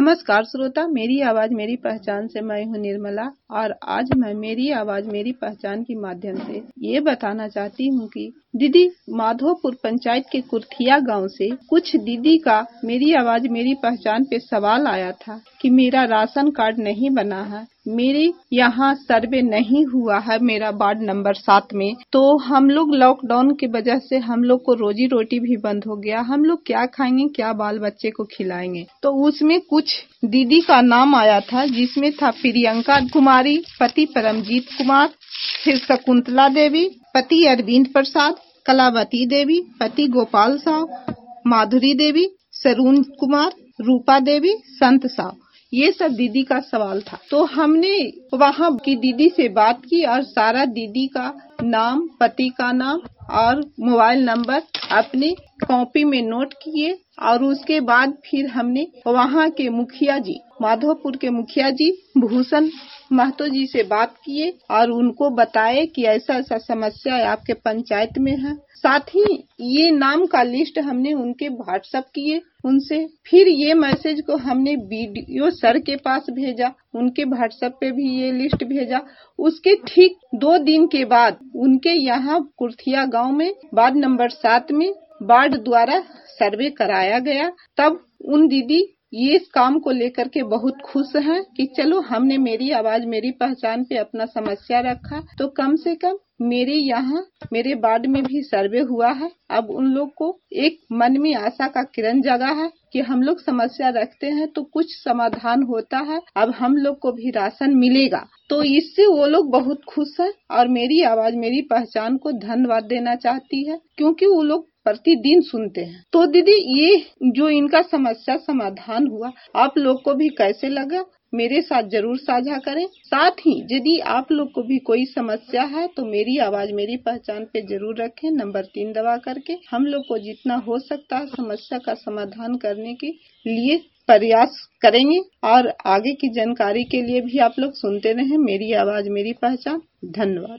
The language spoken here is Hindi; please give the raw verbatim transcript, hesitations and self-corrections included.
नमस्कार श्रोता, मेरी आवाज मेरी पहचान से मैं हूँ निर्मला और आज मैं मेरी आवाज मेरी पहचान के माध्यम से ये बताना चाहती हूँ कि दीदी माधोपुर पंचायत के कुर्थिया गांव से कुछ दीदी का मेरी आवाज मेरी पहचान पे सवाल आया था कि मेरा राशन कार्ड नहीं बना है, मेरे यहाँ सर्वे नहीं हुआ है मेरा वार्ड नंबर सात में। तो हम लोग लॉकडाउन की वजह से हम लोग को रोजी रोटी भी बंद हो गया, हम लोग क्या खाएंगे, क्या बाल बच्चे को खिलाएंगे। तो उसमें कुछ दीदी का नाम आया था जिसमें था प्रियंका कुमारी, पति परमजीत कुमार, फिर शकुंतला देवी, पति अरविंद प्रसाद, कलावती देवी, पति गोपाल साव, माधुरी देवी, सरून कुमार, रूपा देवी, संत साव। ये सब दीदी का सवाल था। तो हमने वहाँ की दीदी से बात की और सारा दीदी का नाम, पति का नाम और मोबाइल नंबर अपने कॉपी में नोट किए और उसके बाद फिर हमने वहाँ के मुखिया जी, माधोपुर के मुखिया जी भूषण महतो जी से बात किए और उनको बताए कि ऐसा ऐसा समस्या आपके पंचायत में है। साथ ही ये नाम का लिस्ट हमने उनके व्हाट्सएप किए उनसे, फिर ये मैसेज को हमने वीडियो सर के पास भेजा, उनके व्हाट्सएप पे भी ये लिस्ट भेजा। उसके ठीक दो दिन के बाद उनके यहाँ कुर्थिया गांव में वार्ड नंबर सात में वार्ड द्वारा सर्वे कराया गया। तब उन दीदी ये इस काम को लेकर के बहुत खुश हैं कि चलो हमने मेरी आवाज मेरी पहचान पे अपना समस्या रखा तो कम से कम मेरे यहाँ मेरे वार्ड में भी सर्वे हुआ है। अब उन लोग को एक मन में आशा का किरण जगा है कि हम लोग समस्या रखते हैं तो कुछ समाधान होता है, अब हम लोग को भी राशन मिलेगा। तो इससे वो लोग बहुत खुश है और मेरी आवाज मेरी पहचान को धन्यवाद देना चाहती है क्योंकि वो लोग प्रतिदिन सुनते हैं। तो दीदी ये जो इनका समस्या समाधान हुआ आप लोग को भी कैसे लगा मेरे साथ जरूर साझा करें। साथ ही यदि आप लोग को भी कोई समस्या है तो मेरी आवाज मेरी पहचान पे जरूर रखें, नंबर तीन दबा करके हम लोग को जितना हो सकता है समस्या का समाधान करने के लिए प्रयास करेंगे। और आगे की जानकारी के लिए भी आप लोग सुनते रहें मेरी आवाज मेरी पहचान। धन्यवाद।